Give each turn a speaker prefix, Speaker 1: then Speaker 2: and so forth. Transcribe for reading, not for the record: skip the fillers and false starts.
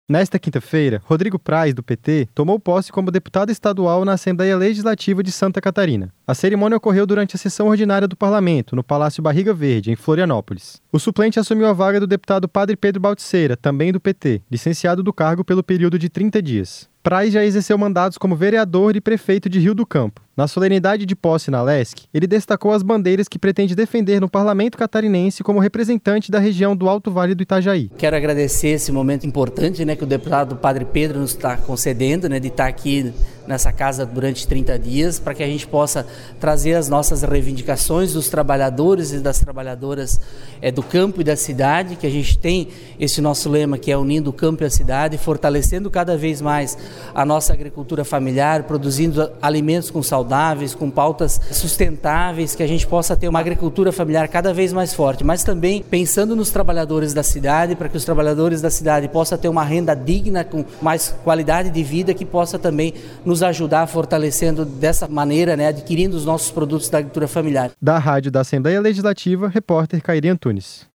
Speaker 1: Nesta quinta-feira, Rodrigo Praz, do PT, tomou posse como deputado estadual na Assembleia Legislativa de Santa Catarina. A cerimônia ocorreu durante a sessão ordinária do Parlamento, no Palácio Barriga Verde, em Florianópolis. O suplente assumiu a vaga do deputado Padre Pedro Baltseira, também do PT, licenciado do cargo pelo período de 30 dias. Praz já exerceu mandatos como vereador e prefeito de Rio do Campo. Na solenidade de posse na LESC, ele destacou as bandeiras que pretende defender no parlamento catarinense como representante da região do Alto Vale do Itajaí.
Speaker 2: Quero agradecer esse momento importante que o deputado Padre Pedro nos está concedendo, de estar aqui nessa casa durante 30 dias, para que a gente possa trazer as nossas reivindicações dos trabalhadores e das trabalhadoras do campo e da cidade, que a gente tem esse nosso lema que é unindo o campo e a cidade, fortalecendo cada vez mais a nossa agricultura familiar, produzindo alimentos com saudáveis, com pautas sustentáveis, que a gente possa ter uma agricultura familiar cada vez mais forte, mas também pensando nos trabalhadores da cidade, para que os trabalhadores da cidade possam ter uma renda digna, com mais qualidade de vida, que possa também nos ajudar fortalecendo dessa maneira, adquirindo os nossos produtos da agricultura familiar.
Speaker 1: Da Rádio da Assembleia Legislativa, repórter Cairi Antunes.